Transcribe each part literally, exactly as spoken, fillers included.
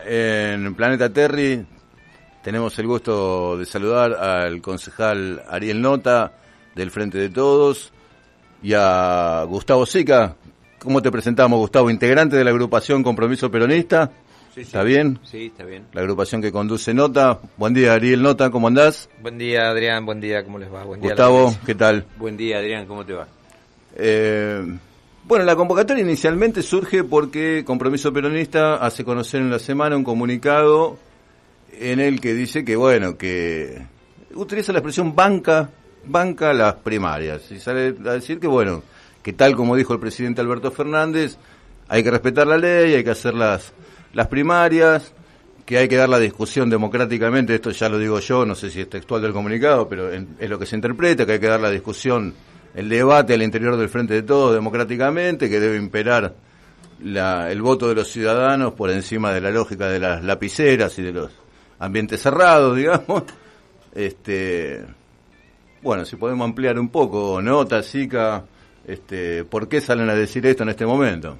En Planeta Terry tenemos el gusto de saludar al concejal Ariel Nota del Frente de Todos y a Gustavo Sica. ¿Cómo te presentamos, Gustavo? Integrante de la agrupación Compromiso Peronista. Sí, sí. ¿Está bien? Sí, está bien. La agrupación que conduce Nota. Buen día, Ariel Nota, ¿cómo andás? Buen día, Adrián, buen día, ¿cómo les va? Buen día, Gustavo, ¿qué tal? Buen día, Adrián, ¿cómo te va? Eh, bueno, la convocatoria inicialmente surge porque Compromiso Peronista hace conocer en la semana un comunicado en el que dice que, bueno, que utiliza la expresión banca, banca las primarias. Y sale a decir que, bueno, que tal como dijo el presidente Alberto Fernández, hay que respetar la ley, hay que hacer las, las primarias, que hay que dar la discusión democráticamente, esto ya lo digo yo, no sé si es textual del comunicado, pero en, es lo que se interpreta, que hay que dar la discusión, el debate al interior del Frente de Todos democráticamente, que debe imperar la, el voto de los ciudadanos por encima de la lógica de las lapiceras y de los ambientes cerrados, digamos. Este, bueno, si podemos ampliar un poco, Nota, Sica, este, ¿por qué salen a decir esto en este momento?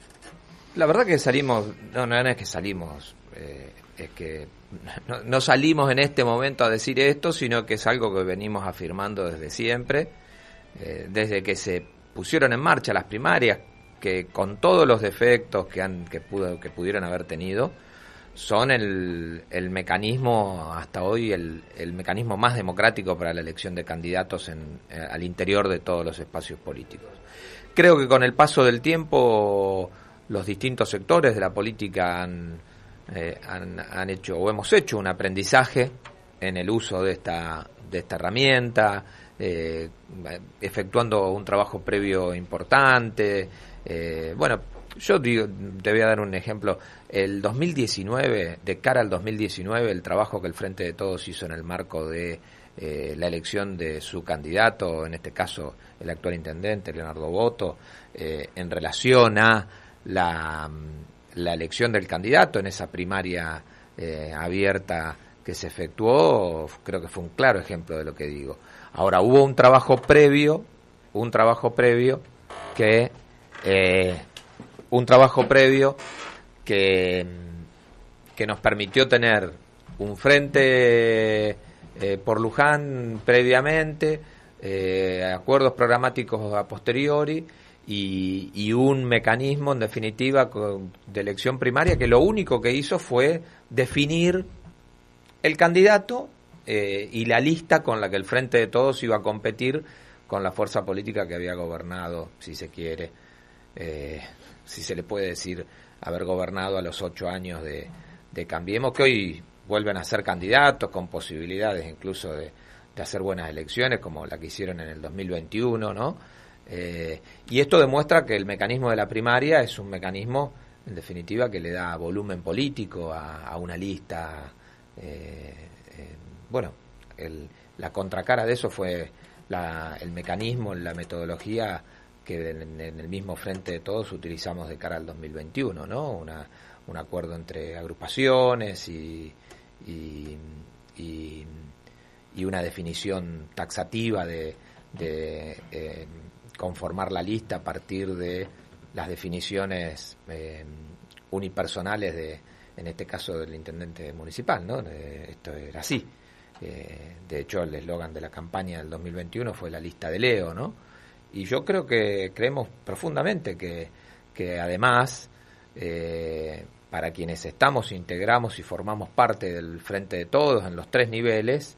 La verdad que salimos, no, no, no es que salimos, eh, es que no, no salimos en este momento a decir esto, sino que es algo que venimos afirmando desde siempre, eh, desde que se pusieron en marcha las primarias, que con todos los defectos que han que pudo que pudieron haber tenido, son el, el mecanismo hasta hoy el, el mecanismo más democrático para la elección de candidatos en, eh, al interior de todos los espacios políticos. Creo que con el paso del tiempo los distintos sectores de la política han, eh, han, han hecho o hemos hecho un aprendizaje en el uso de esta de esta herramienta, eh, efectuando un trabajo previo importante. Eh, bueno, yo digo, te voy a dar un ejemplo. El dos mil diecinueve, de cara al dos mil diecinueve, el trabajo que el Frente de Todos hizo en el marco de eh, la elección de su candidato, en este caso el actual intendente Leonardo Boto, eh, en relación a la, la elección del candidato en esa primaria eh, abierta que se efectuó, creo que fue un claro ejemplo de lo que digo. Ahora, hubo un trabajo previo, un trabajo previo que... Eh, un trabajo previo que, que nos permitió tener un frente eh, por Luján previamente, eh, acuerdos programáticos a posteriori y, y un mecanismo en definitiva de elección primaria que lo único que hizo fue definir el candidato eh, y la lista con la que el Frente de Todos iba a competir con la fuerza política que había gobernado, si se quiere, eh, si se le puede decir, haber gobernado a los ocho años de, de Cambiemos, que hoy vuelven a ser candidatos con posibilidades incluso de, de hacer buenas elecciones, como la que hicieron en el dos mil veintiuno, ¿no? Eh, y esto demuestra que el mecanismo de la primaria es un mecanismo, en definitiva, que le da volumen político a, a una lista. Eh, eh, bueno, el, la contracara de eso fue la, el mecanismo, la metodología que en, en el mismo Frente de Todos utilizamos de cara al dos mil veintiuno, ¿no? Una, un acuerdo entre agrupaciones y, y, y, y una definición taxativa de, de eh, conformar la lista a partir de las definiciones eh, unipersonales de, en este caso, del intendente municipal, ¿no? Eh, esto era así. Eh, de hecho, el eslogan de la campaña del dos mil veintiuno fue la lista de Leo, ¿no? Y yo creo que creemos profundamente que, que además, eh, para quienes estamos, integramos y formamos parte del Frente de Todos en los tres niveles,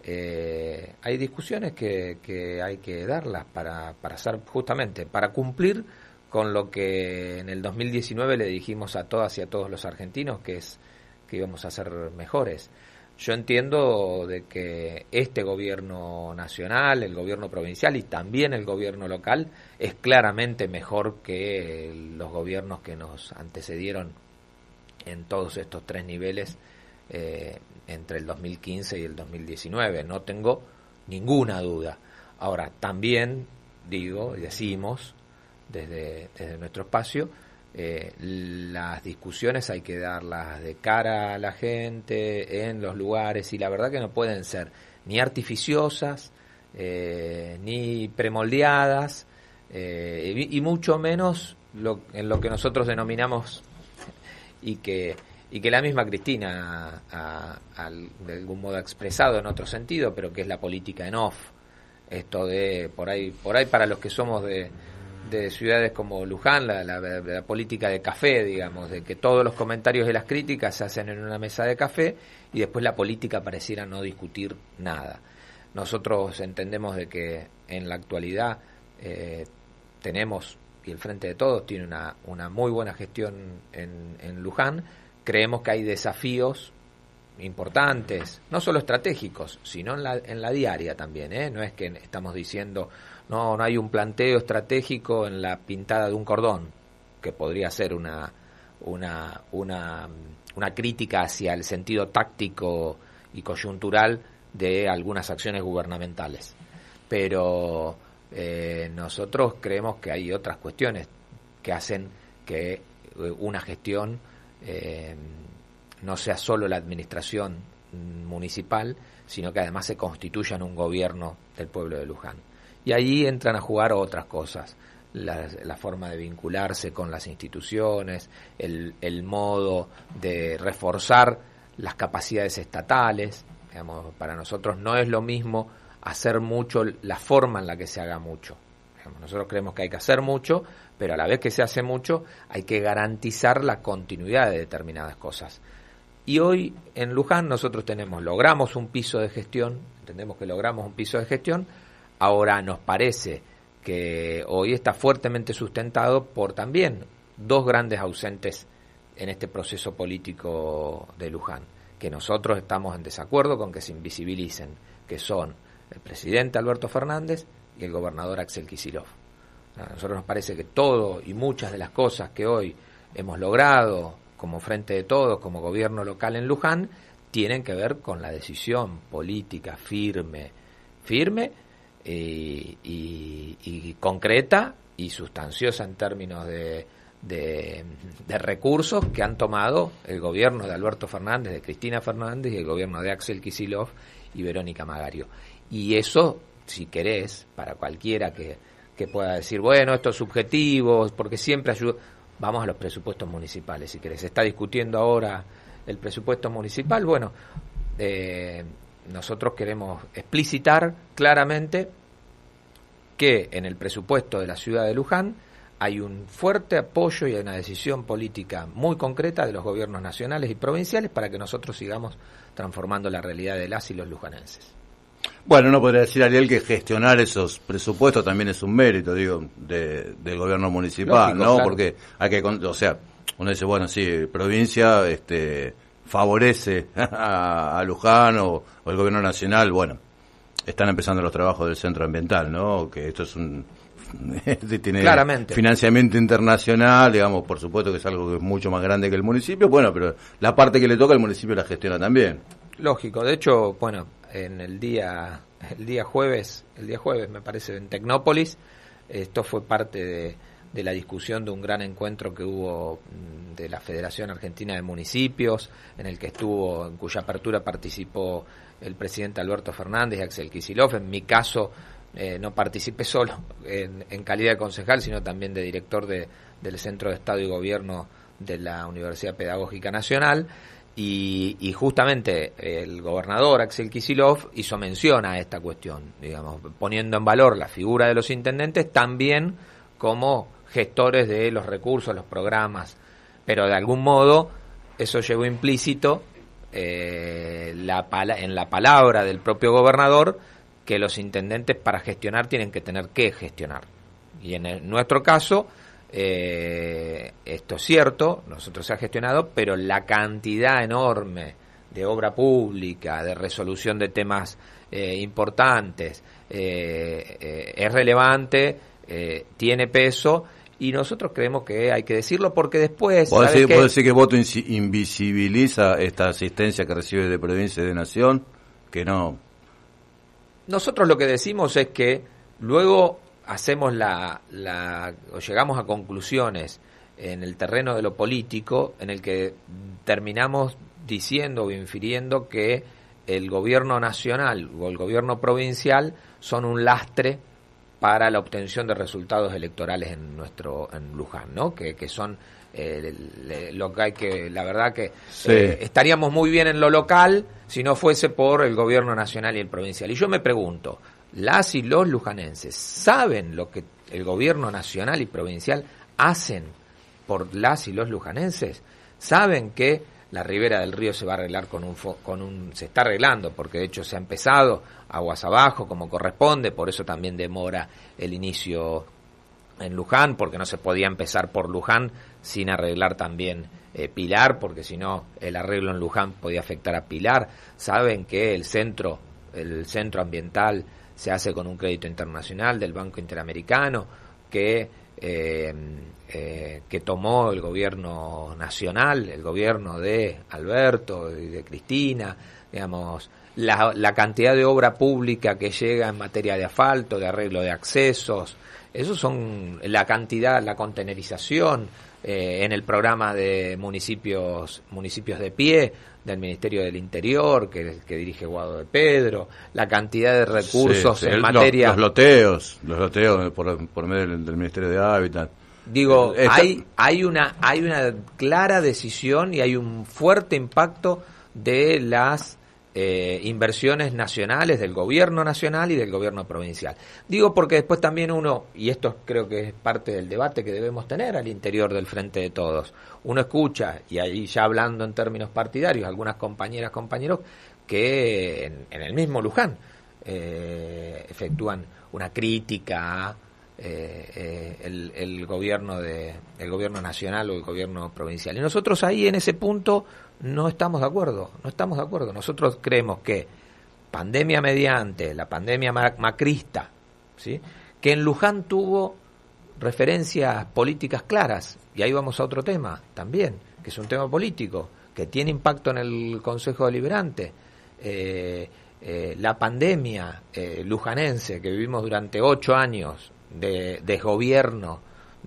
eh, hay discusiones que, que hay que darlas para, para hacer justamente, para cumplir con lo que en el dos mil diecinueve le dijimos a todas y a todos los argentinos, que es que íbamos a ser mejores. Yo entiendo de que este gobierno nacional, el gobierno provincial y también el gobierno local es claramente mejor que los gobiernos que nos antecedieron en todos estos tres niveles eh, entre el dos mil quince y el dos mil diecinueve. No tengo ninguna duda. Ahora, también digo y decimos desde, desde nuestro espacio, Eh, las discusiones hay que darlas de cara a la gente, en los lugares, y la verdad que no pueden ser ni artificiosas, eh, ni premoldeadas, eh, y, y mucho menos lo, en lo que nosotros denominamos y que y que la misma Cristina ha, ha, ha de algún modo expresado en otro sentido, pero que es la política en off. Esto de, por ahí, por ahí para los que somos de, de ciudades como Luján, la, la, la política de café, digamos, de que todos los comentarios y las críticas se hacen en una mesa de café y después la política pareciera no discutir nada. Nosotros entendemos de que en la actualidad eh, tenemos, y el Frente de Todos tiene una, una muy buena gestión en, en Luján. Creemos que hay desafíos importantes, no solo estratégicos, sino en la, en la diaria también, ¿eh? No es que estamos diciendo, no, no hay un planteo estratégico en la pintada de un cordón, que podría ser una, una, una, una crítica hacia el sentido táctico y coyuntural de algunas acciones gubernamentales. Pero eh, nosotros creemos que hay otras cuestiones que hacen que una gestión eh, no sea solo la administración municipal, sino que además se constituya en un gobierno del pueblo de Luján. Y ahí entran a jugar otras cosas, la, la forma de vincularse con las instituciones, el, el modo de reforzar las capacidades estatales. Digamos, para nosotros no es lo mismo hacer mucho la forma en la que se haga mucho. Digamos, nosotros creemos que hay que hacer mucho, pero a la vez que se hace mucho hay que garantizar la continuidad de determinadas cosas. Y hoy en Luján nosotros tenemos, logramos un piso de gestión, entendemos que logramos un piso de gestión, ahora nos parece que hoy está fuertemente sustentado por también dos grandes ausentes en este proceso político de Luján, que nosotros estamos en desacuerdo con que se invisibilicen, que son el presidente Alberto Fernández y el gobernador Axel Kicillof. A nosotros nos parece que todo y muchas de las cosas que hoy hemos logrado como Frente de Todos, como gobierno local en Luján, tienen que ver con la decisión política firme, firme eh, y, y concreta y sustanciosa en términos de, de, de recursos que han tomado el gobierno de Alberto Fernández, de Cristina Fernández y el gobierno de Axel Kicillof y Verónica Magario. Y eso, si querés, para cualquiera que, que pueda decir, bueno, esto es subjetivo, porque siempre ayuda. Vamos a los presupuestos municipales, si querés. Se está discutiendo ahora el presupuesto municipal. Bueno, eh, nosotros queremos explicitar claramente que en el presupuesto de la ciudad de Luján hay un fuerte apoyo y una decisión política muy concreta de los gobiernos nacionales y provinciales para que nosotros sigamos transformando la realidad de las y los lujanenses. Bueno, no podría decir, Ariel, que gestionar esos presupuestos también es un mérito, digo, de, del gobierno municipal, Lógico, ¿no? Claro. Porque hay que, o sea, uno dice, bueno, sí, provincia este, favorece a, a Luján o, o el gobierno nacional, bueno, están empezando los trabajos del centro ambiental, ¿no? Que esto es un... tiene Claramente. financiamiento internacional, digamos, por supuesto que es algo que es mucho más grande que el municipio, bueno, pero la parte que le toca al municipio la gestiona también. Lógico, de hecho, bueno, en el día el día jueves, el día jueves me parece en Tecnópolis, esto fue parte de, de la discusión de un gran encuentro que hubo de la Federación Argentina de Municipios, en el que estuvo, en cuya apertura participó el presidente Alberto Fernández y Axel Kicillof. En mi caso eh, no participé solo en, en calidad de concejal, sino también de director de, del Centro de Estado y Gobierno de la Universidad Pedagógica Nacional. Y, y justamente el gobernador Axel Kicillof hizo mención a esta cuestión, digamos, poniendo en valor la figura de los intendentes también como gestores de los recursos, los programas, pero de algún modo eso llevó implícito eh, la pala- en la palabra del propio gobernador que los intendentes para gestionar tienen que tener que gestionar. Y en el, nuestro caso, Eh, esto es cierto, nosotros se ha gestionado, pero la cantidad enorme de obra pública, de resolución de temas eh, importantes, eh, eh, es relevante, eh, tiene peso, y nosotros creemos que hay que decirlo porque después... ¿Puedo decir, ¿puedo decir que voto invisibiliza esta asistencia que recibe de provincia y de nación? Que no... Nosotros lo que decimos es que luego... hacemos la, la o llegamos a conclusiones en el terreno de lo político en el que terminamos diciendo o infiriendo que el gobierno nacional o el gobierno provincial son un lastre para la obtención de resultados electorales en nuestro en Luján, ¿no? Que, que son eh, le, lo que hay que, la verdad que sí. eh, estaríamos muy bien en lo local si no fuese por el gobierno nacional y el provincial. Y yo me pregunto, las y los lujanenses ¿saben lo que el gobierno nacional y provincial hacen por las y los lujanenses? ¿Saben que la ribera del río se va a arreglar con un, fo- con un, se está arreglando, porque de hecho se ha empezado aguas abajo como corresponde, por eso también demora el inicio en Luján, porque no se podía empezar por Luján sin arreglar también eh, Pilar, porque si no el arreglo en Luján podía afectar a Pilar? Saben que el centro, el centro ambiental se hace con un crédito internacional del Banco Interamericano, que eh, eh, que tomó el gobierno nacional, el gobierno de Alberto y de Cristina, digamos, la, la cantidad de obra pública que llega en materia de asfalto, de arreglo de accesos, esos son la cantidad, la contenerización eh, en el programa de municipios municipios de pie del Ministerio del Interior que, que dirige Guado de Pedro, la cantidad de recursos sí, sí, en el, materia los, los loteos, los loteos por, por medio del, del Ministerio de Hábitat. Digo, Esta... hay hay una hay una clara decisión y hay un fuerte impacto de las eh, inversiones nacionales del gobierno nacional y del gobierno provincial. Digo porque después también uno, y esto creo que es parte del debate que debemos tener al interior del Frente de Todos, uno escucha, y ahí ya hablando en términos partidarios, algunas compañeras, compañeros, que en, en el mismo Luján eh, efectúan una crítica a Eh, eh, el, el gobierno de el gobierno nacional o el gobierno provincial, y nosotros ahí en ese punto no estamos de acuerdo no estamos de acuerdo nosotros creemos que pandemia mediante la pandemia macrista, ¿sí?, que en Luján tuvo referencias políticas claras, y ahí vamos a otro tema también, que es un tema político que tiene impacto en el Consejo Deliberante. eh, eh, la pandemia eh, lujanense que vivimos durante ocho años de desgobierno,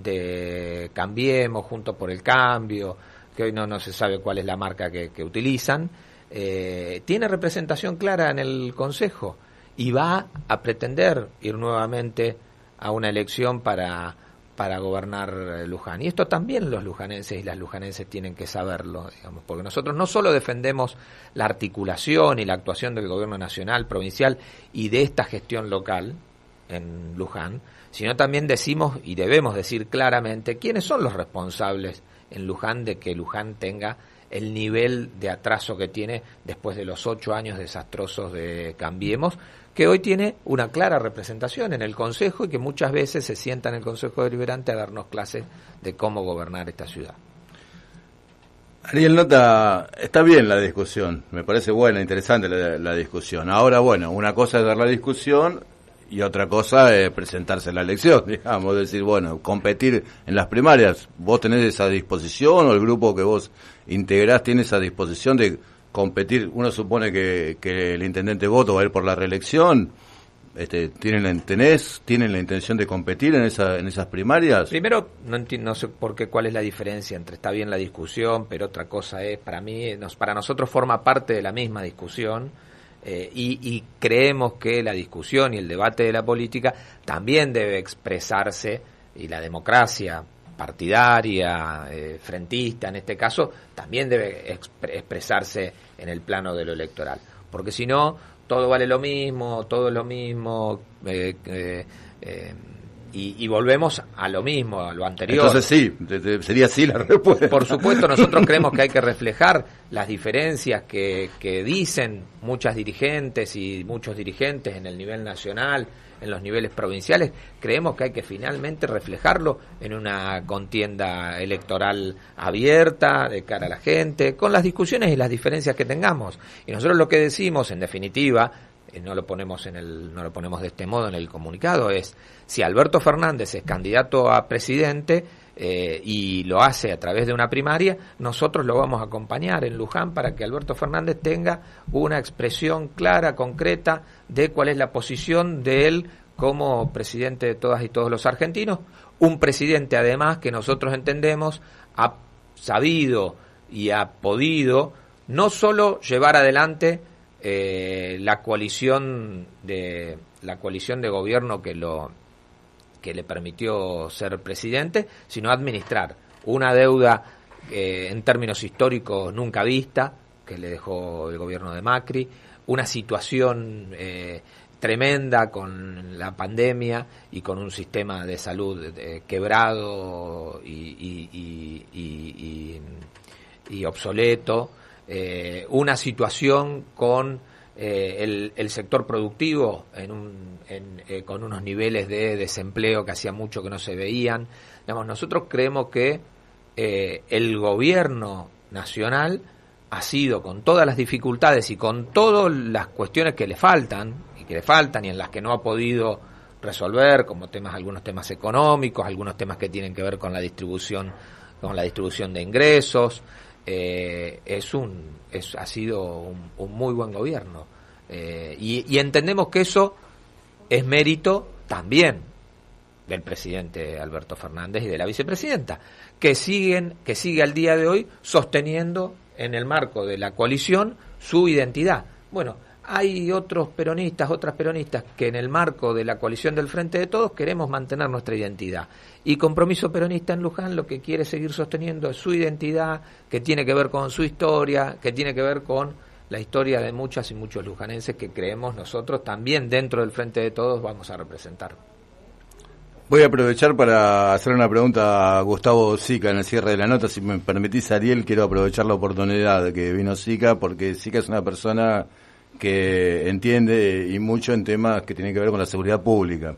de Cambiemos, Juntos por el Cambio, que hoy no, no se sabe cuál es la marca que, que utilizan, eh, tiene representación clara en el Consejo y va a pretender ir nuevamente a una elección para, para gobernar Luján. Y esto también los lujanenses y las lujanenses tienen que saberlo, digamos, porque nosotros no solo defendemos la articulación y la actuación del gobierno nacional, provincial y de esta gestión local en Luján, sino también decimos y debemos decir claramente quiénes son los responsables en Luján de que Luján tenga el nivel de atraso que tiene después de los ocho años desastrosos de Cambiemos, que hoy tiene una clara representación en el Consejo y que muchas veces se sienta en el Consejo Deliberante a darnos clases de cómo gobernar esta ciudad. Ariel Nota, está bien la discusión, me parece buena, interesante la, la discusión. Ahora, bueno, una cosa es dar la discusión y otra cosa es presentarse en la elección, digamos, decir, bueno, competir en las primarias. ¿Vos tenés esa disposición o el grupo que vos integrás tiene esa disposición de competir? Uno supone que, que el intendente Voto va a ir por la reelección. Este, ¿tienen la, tenés, ¿Tienen la intención de competir en esa en esas primarias? Primero, no entiendo, no sé por qué, cuál es la diferencia entre está bien la discusión, pero otra cosa es, para mí, nos, para nosotros forma parte de la misma discusión. Eh, y, y creemos que la discusión y el debate de la política también debe expresarse, y la democracia partidaria, eh, frentista en este caso, también debe expre- expresarse en el plano de lo electoral, porque si no, todo vale lo mismo, todo es lo mismo, eh, eh, eh, y, y volvemos a lo mismo, a lo anterior. Entonces sí, de, de, sería así la respuesta. Por supuesto, nosotros creemos que hay que reflejar las diferencias que, que dicen muchas dirigentes y muchos dirigentes en el nivel nacional, en los niveles provinciales. Creemos que hay que finalmente reflejarlo en una contienda electoral abierta, de cara a la gente, con las discusiones y las diferencias que tengamos. Y nosotros lo que decimos, en definitiva, no lo ponemos en el no lo ponemos de este modo en el comunicado, es si Alberto Fernández es candidato a presidente eh, y lo hace a través de una primaria, nosotros lo vamos a acompañar en Luján para que Alberto Fernández tenga una expresión clara, concreta de cuál es la posición de él como presidente de todas y todos los argentinos, un presidente además que nosotros entendemos ha sabido y ha podido no solo llevar adelante Eh, la coalición de la coalición de gobierno que lo que le permitió ser presidente, sino administrar una deuda eh, en términos históricos nunca vista, que le dejó el gobierno de Macri, una situación eh, tremenda con la pandemia y con un sistema de salud eh, quebrado y, y, y, y, y, y obsoleto, eh, una situación con eh, el, el sector productivo en un, en, eh, con unos niveles de desempleo que hacía mucho que no se veían. Digamos, nosotros creemos que eh, el gobierno nacional ha sido, con todas las dificultades y con todas las cuestiones que le faltan, y que le faltan y en las que no ha podido resolver, como temas, algunos temas económicos, algunos temas que tienen que ver con la distribución, con la distribución de ingresos, eh, es un, es, ha sido un, un muy buen gobierno. Eh, y, y entendemos que eso es mérito también del presidente Alberto Fernández y de la vicepresidenta, que siguen, que sigue al día de hoy sosteniendo en el marco de la coalición su identidad. Bueno, hay otros peronistas, otras peronistas que en el marco de la coalición del Frente de Todos queremos mantener nuestra identidad. Y Compromiso Peronista en Luján lo que quiere seguir sosteniendo es su identidad, que tiene que ver con su historia, que tiene que ver con la historia de muchas y muchos lujanenses que creemos nosotros también dentro del Frente de Todos vamos a representar. Voy a aprovechar para hacer una pregunta a Gustavo Sica en el cierre de la nota. Si me permitís, Ariel, quiero aprovechar la oportunidad de que vino Sica, porque Sica es una persona que entiende y mucho en temas que tienen que ver con la seguridad pública.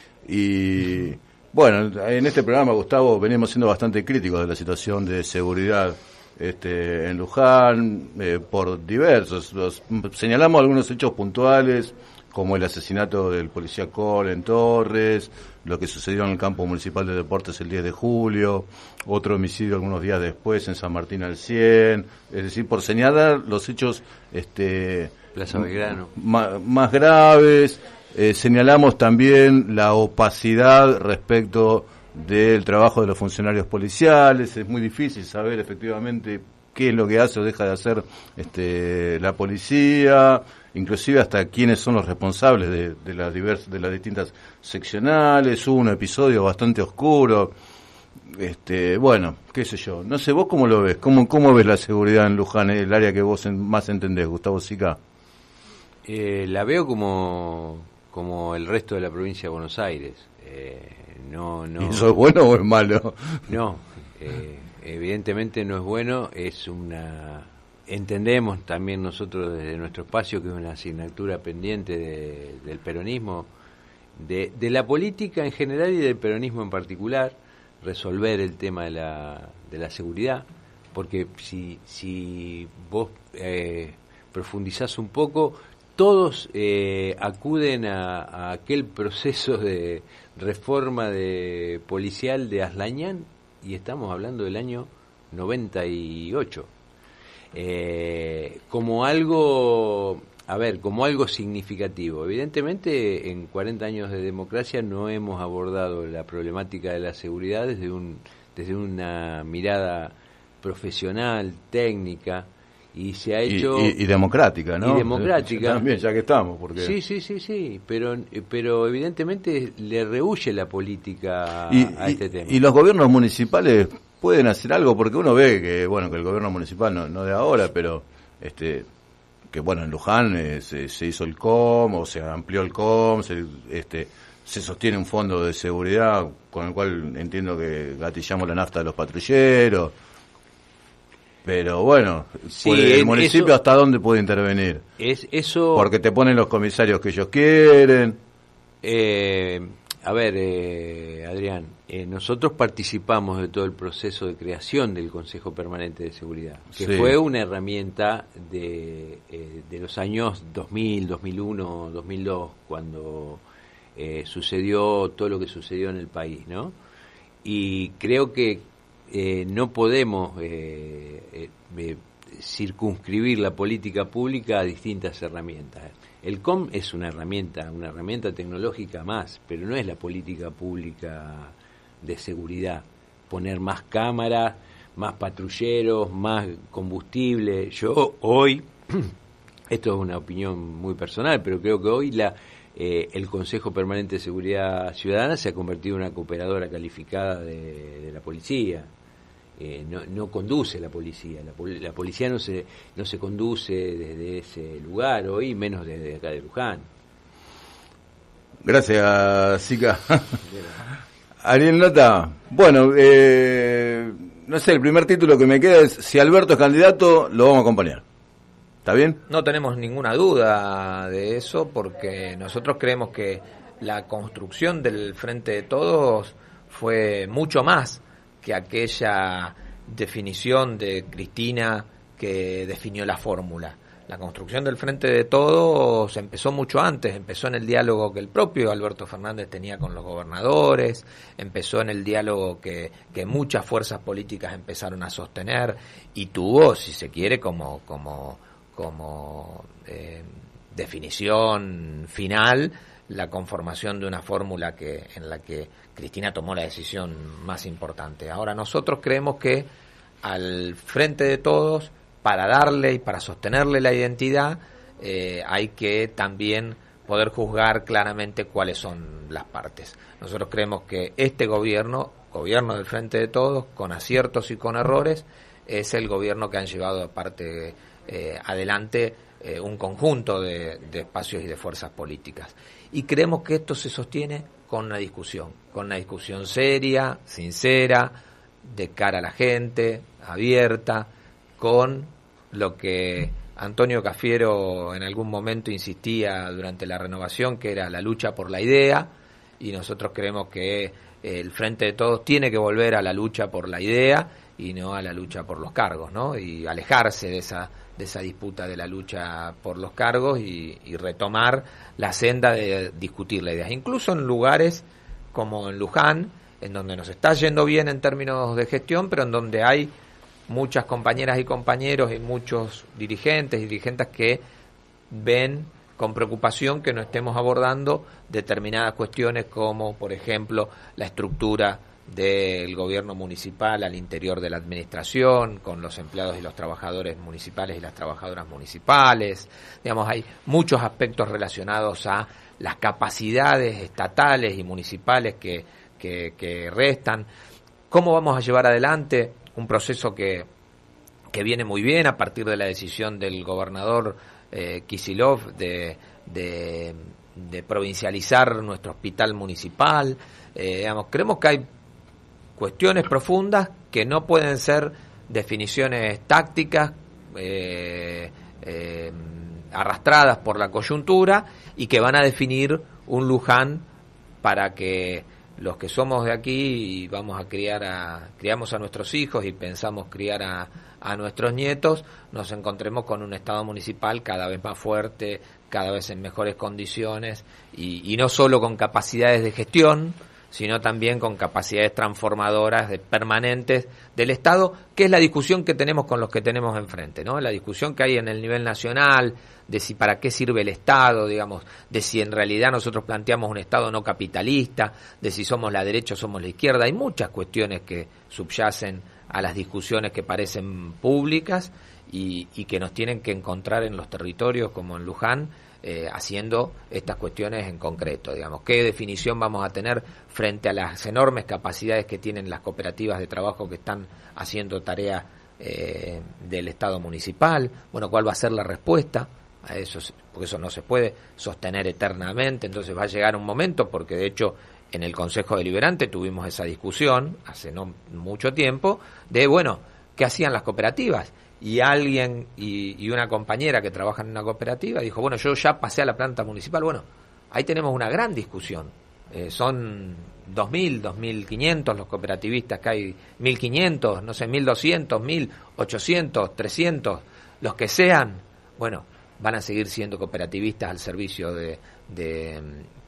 Y bueno, en este programa, Gustavo, venimos siendo bastante críticos de la situación de seguridad este, en Luján, eh, por diversos. Los, señalamos algunos hechos puntuales, como el asesinato del policía Cole en Torres, lo que sucedió en el campo municipal de deportes el diez de julio, otro homicidio algunos días después en San Martín al cien, es decir, por señalar los hechos este Plaza Belgrano más, más graves. Eh, señalamos también la opacidad respecto del trabajo de los funcionarios policiales. Es muy difícil saber efectivamente qué es lo que hace o deja de hacer este la policía, inclusive hasta quiénes son los responsables de, de las diversas, de las distintas seccionales. Hubo un episodio bastante oscuro. Este, bueno, qué sé yo. No sé, ¿vos cómo lo ves? ¿Cómo, cómo ves la seguridad en Luján, el área que vos en, más entendés, Gustavo Sica? Eh, la veo como, como el resto de la provincia de Buenos Aires. Eh, no, no. ¿Y eso es bueno o es malo? No, eh, evidentemente no es bueno. Es una... Entendemos también nosotros desde nuestro espacio que es una asignatura pendiente de, del peronismo, de, de la política en general y del peronismo en particular, resolver el tema de la, de la seguridad, porque si, si vos eh, profundizás un poco, todos eh, acuden a, a aquel proceso de reforma de policial de Aslañán, y estamos hablando del año noventa y ocho. Eh, como algo, a ver, como algo significativo. Evidentemente, en cuarenta años de democracia no hemos abordado la problemática de la seguridad desde un desde una mirada profesional, técnica, y se ha hecho... Y, y, y democrática, ¿no? Y democrática. También, ya que estamos, porque... Sí, sí, sí, sí, pero, pero evidentemente le rehúye la política y, a y, este tema. Y los gobiernos municipales pueden hacer algo, porque uno ve que, bueno, que el gobierno municipal, no, no de ahora, pero este que, bueno, en Luján eh, se, se hizo el C O M, o se amplió el C O M, se, este, se sostiene un fondo de seguridad con el cual entiendo que gatillamos la nafta de los patrulleros. Pero bueno, sí, ¿el municipio eso, hasta dónde puede intervenir? Es eso. Porque te ponen los comisarios que ellos quieren. Eh, a ver, eh, Adrián, eh, nosotros participamos de todo el proceso de creación del Consejo Permanente de Seguridad, que sí. fue una herramienta de, eh, de los años dos mil, dos mil uno, dos mil dos, cuando eh, sucedió todo lo que sucedió en el país, ¿no? Y creo que Eh, no podemos eh, eh, eh, circunscribir la política pública a distintas herramientas. El C O M es una herramienta, una herramienta tecnológica más, pero no es la política pública de seguridad. Poner más cámaras, más patrulleros, más combustible. Yo hoy, esto es una opinión muy personal, pero creo que hoy la Eh, el Consejo Permanente de Seguridad Ciudadana se ha convertido en una cooperadora calificada de, de la policía. eh, no, no conduce la policía. La, pol- la policía no se, no se conduce desde ese lugar hoy, menos desde acá de Luján. Gracias, Sica. Ariel Nota, bueno, eh, no sé, el primer título que me queda es: si Alberto es candidato, lo vamos a acompañar. ¿Está bien? No tenemos ninguna duda de eso, porque nosotros creemos que la construcción del Frente de Todos fue mucho más que aquella definición de Cristina que definió la fórmula. La construcción del Frente de Todos empezó mucho antes, empezó en el diálogo que el propio Alberto Fernández tenía con los gobernadores, empezó en el diálogo que, que muchas fuerzas políticas empezaron a sostener y tuvo, si se quiere, como, como, como eh, definición final la conformación de una fórmula que, en la que Cristina tomó la decisión más importante. Ahora, nosotros creemos que al Frente de Todos, para darle y para sostenerle la identidad, eh, hay que también poder juzgar claramente cuáles son las partes. Nosotros creemos que este gobierno, gobierno del Frente de Todos, con aciertos y con errores, es el gobierno que han llevado aparte, eh, adelante eh, un conjunto de, de espacios y de fuerzas políticas. Y creemos que esto se sostiene con una discusión, con una discusión seria, sincera, de cara a la gente, abierta, con lo que Antonio Cafiero en algún momento insistía durante la renovación, que era la lucha por la idea, y nosotros creemos que el Frente de Todos tiene que volver a la lucha por la idea y no a la lucha por los cargos, ¿no? Y alejarse de esa de esa disputa de la lucha por los cargos y, y retomar la senda de discutir la idea. Incluso en lugares como en Luján, en donde nos está yendo bien en términos de gestión, pero en donde hay muchas compañeras y compañeros y muchos dirigentes y dirigentes que ven con preocupación que no estemos abordando determinadas cuestiones como, por ejemplo, la estructura del gobierno municipal al interior de la administración, con los empleados y los trabajadores municipales y las trabajadoras municipales. Digamos, hay muchos aspectos relacionados a las capacidades estatales y municipales que, que, que restan. ¿Cómo vamos a llevar adelante un proceso que, que viene muy bien a partir de la decisión del gobernador eh, Kicillof de, de, de provincializar nuestro hospital municipal? Eh, digamos, creemos que hay cuestiones profundas que no pueden ser definiciones tácticas eh, eh, arrastradas por la coyuntura y que van a definir un Luján para que los que somos de aquí y vamos a criar a criamos a nuestros hijos y pensamos criar a, a nuestros nietos, nos encontremos con un Estado municipal cada vez más fuerte, cada vez en mejores condiciones y, y no solo con capacidades de gestión, sino también con capacidades transformadoras de permanentes del Estado, que es la discusión que tenemos con los que tenemos enfrente, ¿no? La discusión que hay en el nivel nacional de si para qué sirve el Estado, digamos, de si en realidad nosotros planteamos un Estado no capitalista, de si somos la derecha o somos la izquierda. Hay muchas cuestiones que subyacen a las discusiones que parecen públicas y, y que nos tienen que encontrar en los territorios como en Luján, Eh, haciendo estas cuestiones en concreto, digamos, qué definición vamos a tener frente a las enormes capacidades que tienen las cooperativas de trabajo que están haciendo tarea eh, del Estado municipal, bueno, cuál va a ser la respuesta a eso, porque eso no se puede sostener eternamente, entonces va a llegar un momento, porque de hecho en el Consejo Deliberante tuvimos esa discusión hace no mucho tiempo, de bueno, ¿qué hacían las cooperativas? Y alguien y, y una compañera que trabaja en una cooperativa dijo, bueno, yo ya pasé a la planta municipal. Bueno, ahí tenemos una gran discusión. Eh, son dos mil, dos mil quinientos los cooperativistas que hay, mil quinientos, no sé, mil doscientos, mil ochocientos, trescientos, los que sean, bueno, van a seguir siendo cooperativistas al servicio de, de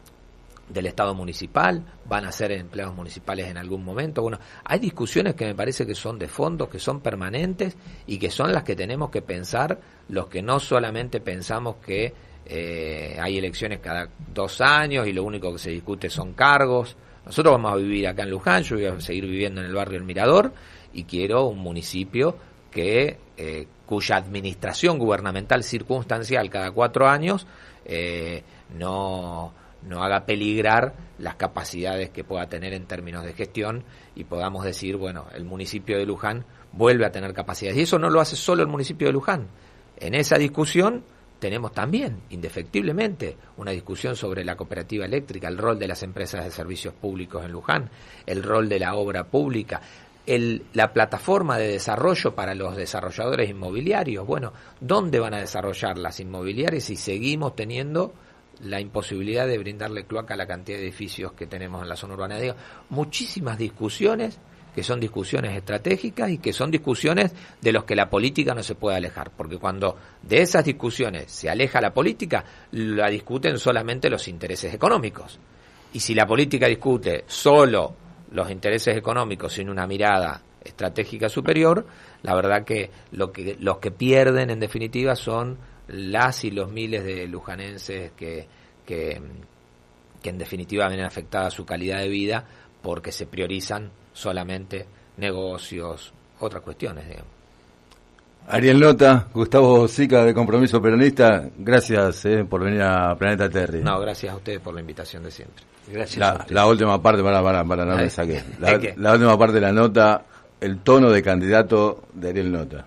del Estado municipal, van a ser empleados municipales en algún momento. Bueno, hay discusiones que me parece que son de fondo, que son permanentes y que son las que tenemos que pensar los que no solamente pensamos que eh, hay elecciones cada dos años y lo único que se discute son cargos. Nosotros vamos a vivir acá en Luján, yo voy a seguir viviendo en el barrio El Mirador y quiero un municipio que eh, cuya administración gubernamental circunstancial cada cuatro años eh, no no haga peligrar las capacidades que pueda tener en términos de gestión y podamos decir, bueno, el municipio de Luján vuelve a tener capacidades. Y eso no lo hace solo el municipio de Luján. En esa discusión tenemos también, indefectiblemente, una discusión sobre la cooperativa eléctrica, el rol de las empresas de servicios públicos en Luján, el rol de la obra pública, el, la plataforma de desarrollo para los desarrolladores inmobiliarios. Bueno, ¿dónde van a desarrollar las inmobiliarias si seguimos teniendo la imposibilidad de brindarle cloaca a la cantidad de edificios que tenemos en la zona urbana? Digo, muchísimas discusiones que son discusiones estratégicas y que son discusiones de los que la política no se puede alejar, porque cuando de esas discusiones se aleja la política, la discuten solamente los intereses económicos. Y si la política discute solo los intereses económicos sin una mirada estratégica superior, la verdad que, lo que los que pierden en definitiva son las y los miles de lujanenses que, que, que en definitiva ven afectada su calidad de vida porque se priorizan solamente negocios, otras cuestiones, digamos. Ariel Nota, Gustavo Sica de Compromiso Peronista, gracias eh, por venir a Planeta Terry. No, gracias a ustedes por la invitación de siempre. Gracias la, a ustedes. La última parte, para, para, para, no me saqué. La, la última parte de la nota, el tono de candidato de Ariel Nota.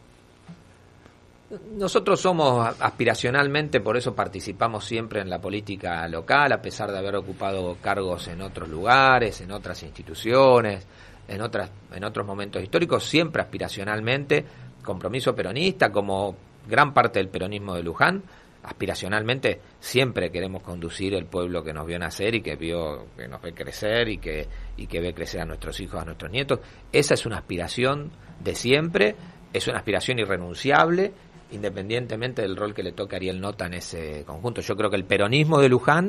Nosotros somos aspiracionalmente, por eso participamos siempre en la política local, a pesar de haber ocupado cargos en otros lugares, en otras instituciones, en otras, en otros momentos históricos, siempre aspiracionalmente. Compromiso Peronista, como gran parte del peronismo de Luján, aspiracionalmente siempre queremos conducir el pueblo que nos vio nacer y que vio, que nos ve crecer y que, y que ve crecer a nuestros hijos, a nuestros nietos. Esa es una aspiración de siempre, es una aspiración irrenunciable, independientemente del rol que le toque a Ariel Nota en ese conjunto. Yo creo que el peronismo de Luján,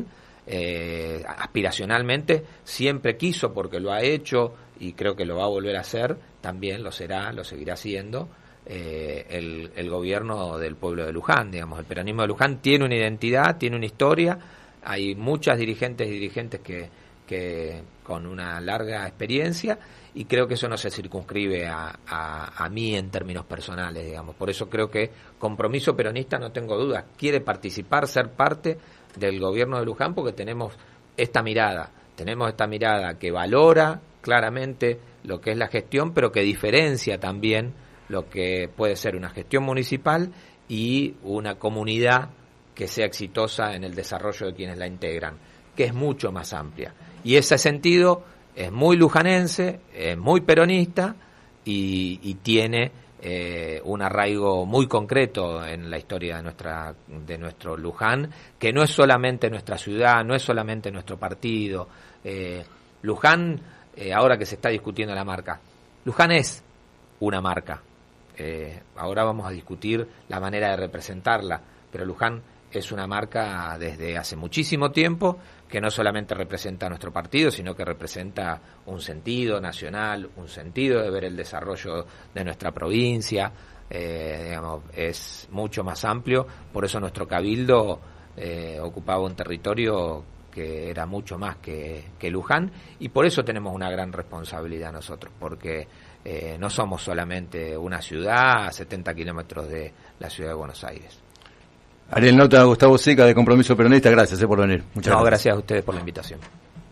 eh, aspiracionalmente, siempre quiso, porque lo ha hecho y creo que lo va a volver a hacer, también lo será, lo seguirá haciendo, eh, el, el gobierno del pueblo de Luján, digamos. El peronismo de Luján tiene una identidad, tiene una historia, hay muchas dirigentes y dirigentes que, que con una larga experiencia, y creo que eso no se circunscribe a, a, a mí en términos personales, digamos. Por eso creo que Compromiso Peronista, no tengo dudas, quiere participar, ser parte del gobierno de Luján, porque tenemos esta mirada, tenemos esta mirada que valora claramente lo que es la gestión, pero que diferencia también lo que puede ser una gestión municipal y una comunidad que sea exitosa en el desarrollo de quienes la integran, que es mucho más amplia. Y ese sentido es muy lujanense, es muy peronista y, y tiene eh, un arraigo muy concreto en la historia de nuestra de nuestro Luján, que no es solamente nuestra ciudad, no es solamente nuestro partido. Eh, Luján, eh, ahora que se está discutiendo la marca, Luján es una marca. Eh, ahora vamos a discutir la manera de representarla, pero Luján es una marca desde hace muchísimo tiempo, que no solamente representa a nuestro partido, sino que representa un sentido nacional, un sentido de ver el desarrollo de nuestra provincia, eh, digamos, es mucho más amplio. Por eso nuestro cabildo eh, ocupaba un territorio que era mucho más que, que Luján, y por eso tenemos una gran responsabilidad nosotros, porque eh, no somos solamente una ciudad a setenta kilómetros de la ciudad de Buenos Aires. Ariel Nota, Gustavo Sica de Compromiso Peronista, gracias eh, por venir. Muchas no, gracias. Gracias a ustedes por la invitación.